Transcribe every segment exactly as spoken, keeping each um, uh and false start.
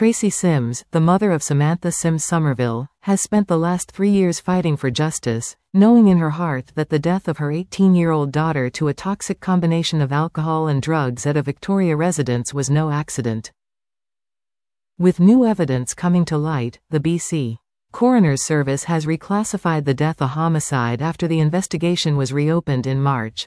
Tracy Sims, the mother of Samantha Sims Somerville, has spent the last three years fighting for justice, knowing in her heart that the death of her eighteen-year-old daughter to a toxic combination of alcohol and drugs at a Victoria residence was no accident. With new evidence coming to light, the B C Coroner's Service has reclassified the death a homicide after the investigation was reopened in March.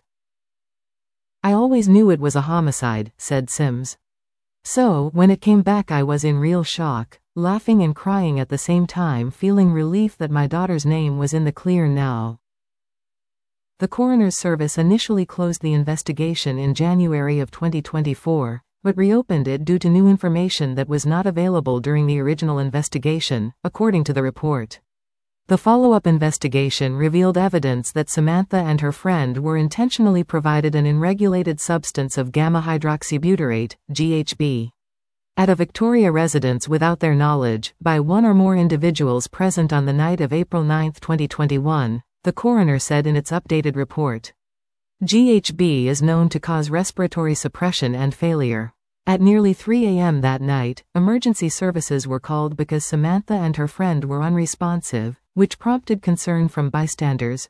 "I always knew it was a homicide," said Sims. "So, when it came back I was in real shock, laughing and crying at the same time, feeling relief that my daughter's name was in the clear now." The Coroner's Service initially closed the investigation in January of twenty twenty-four, but reopened it due to new information that was not available during the original investigation, according to the report. The follow-up investigation revealed evidence that Samantha and her friend were intentionally provided an unregulated substance of gamma-hydroxybutyrate, G H B, at a Victoria residence without their knowledge, by one or more individuals present on the night of April ninth twenty twenty-one, the coroner said in its updated report. G H B is known to cause respiratory suppression and failure. At nearly three a m that night, emergency services were called because Samantha and her friend were unresponsive, which prompted concern from bystanders.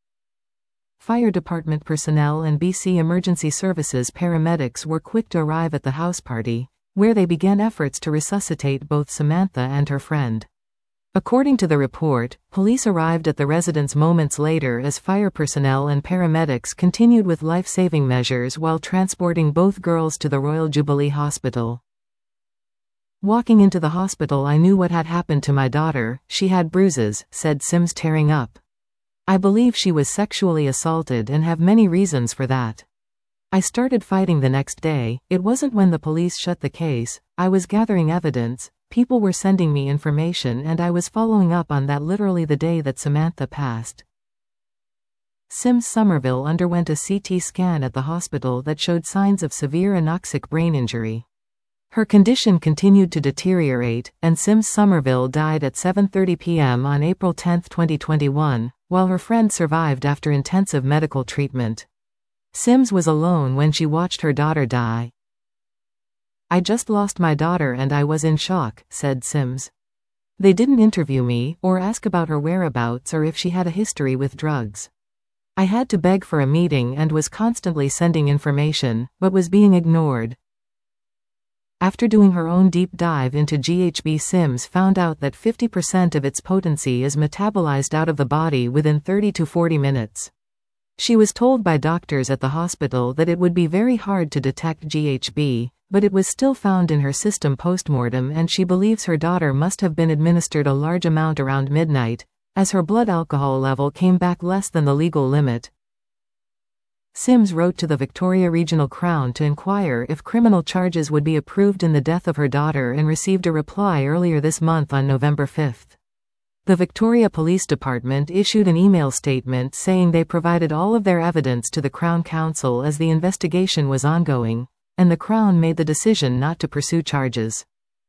Fire department personnel and B C Emergency Services paramedics were quick to arrive at the house party, where they began efforts to resuscitate both Samantha and her friend. According to the report, police arrived at the residence moments later as fire personnel and paramedics continued with life-saving measures while transporting both girls to the Royal Jubilee Hospital. "Walking into the hospital I knew what had happened to my daughter. She had bruises," said Sims, tearing up. "I believe she was sexually assaulted and have many reasons for that. I started fighting the next day. It wasn't when the police shut the case. I was gathering evidence. People were sending me information and I was following up on that literally the day that Samantha passed." Sims Somerville underwent a C T scan at the hospital that showed signs of severe anoxic brain injury. Her condition continued to deteriorate, and Sims Somerville died at seven thirty p m on April tenth twenty twenty-one, while her friend survived after intensive medical treatment. Sims was alone when she watched her daughter die. "I just lost my daughter and I was in shock," said Sims. "They didn't interview me, or ask about her whereabouts or if she had a history with drugs. I had to beg for a meeting and was constantly sending information, but was being ignored." After doing her own deep dive into G H B, Sims found out that fifty percent of its potency is metabolized out of the body within thirty to forty minutes. She was told by doctors at the hospital that it would be very hard to detect G H B, but it was still found in her system postmortem, and she believes her daughter must have been administered a large amount around midnight, as her blood alcohol level came back less than the legal limit. Sims wrote to the Victoria Regional Crown to inquire if criminal charges would be approved in the death of her daughter and received a reply earlier this month on November fifth. The Victoria Police Department issued an email statement saying they provided all of their evidence to the Crown Counsel as the investigation was ongoing, and the Crown made the decision not to pursue charges.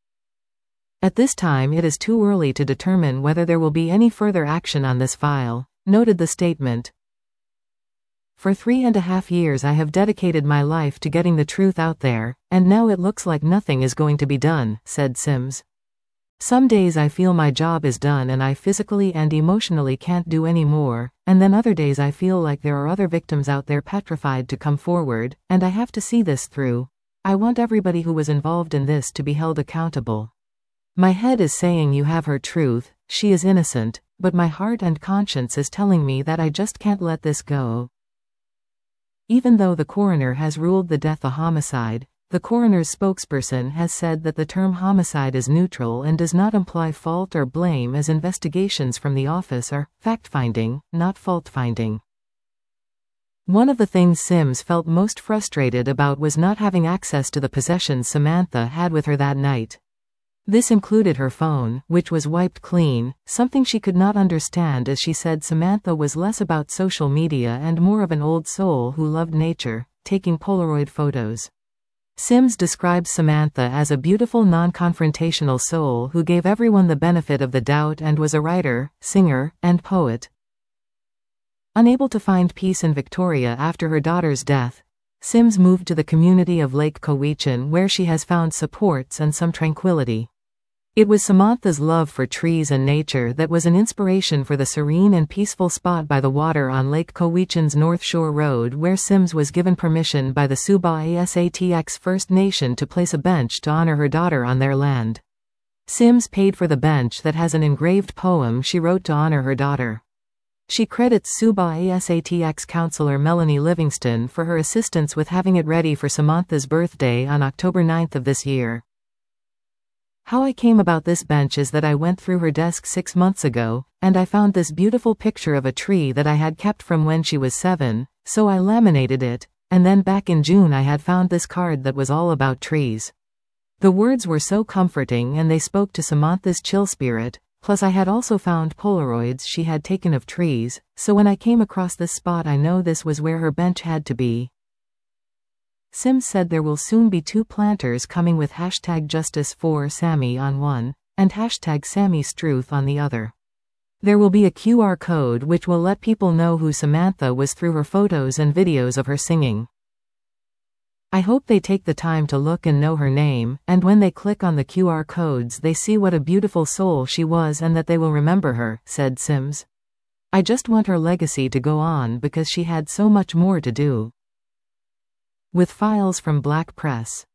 "At this time it is too early to determine whether there will be any further action on this file," noted the statement. "For three and a half years I have dedicated my life to getting the truth out there, and now it looks like nothing is going to be done," said Sims. "Some days I feel my job is done and I physically and emotionally can't do any more, and then other days I feel like there are other victims out there petrified to come forward, and I have to see this through. I want everybody who was involved in this to be held accountable. My head is saying you have her truth, she is innocent, but my heart and conscience is telling me that I just can't let this go." Even though the coroner has ruled the death a homicide, the coroner's spokesperson has said that the term homicide is neutral and does not imply fault or blame, as investigations from the office are fact-finding, not fault-finding. One of the things Sims felt most frustrated about was not having access to the possessions Samantha had with her that night. This included her phone, which was wiped clean, something she could not understand, as she said Samantha was less about social media and more of an old soul who loved nature, taking Polaroid photos. Sims describes Samantha as a beautiful non-confrontational soul who gave everyone the benefit of the doubt and was a writer, singer, and poet. Unable to find peace in Victoria after her daughter's death, Sims moved to the community of Lake Cowichan, where she has found supports and some tranquility. It was Samantha's love for trees and nature that was an inspiration for the serene and peaceful spot by the water on Lake Cowichan's North Shore Road, where Sims was given permission by the Suba Asatx First Nation to place a bench to honor her daughter on their land. Sims paid for the bench that has an engraved poem she wrote to honor her daughter. She credits Suba Asatx counselor Melanie Livingston for her assistance with having it ready for Samantha's birthday on October ninth of this year. How I came about this bench is that I went through her desk six months ago, and I found this beautiful picture of a tree that I had kept from when she was seven, so I laminated it, and then back in June I had found this card that was all about trees. The words were so comforting and they spoke to Samantha's chill spirit, plus I had also found Polaroids she had taken of trees, so when I came across this spot I know this was where her bench had to be. Sims said there will soon be two planters coming with hashtag Justice for Sammy on one, and hashtag Sammy Struth on the other. There will be a Q R code which will let people know who Samantha was through her photos and videos of her singing. I hope they take the time to look and know her name, and when they click on the Q R codes they see what a beautiful soul she was and that they will remember her, said Sims. I just want her legacy to go on because she had so much more to do. With files from Black Press.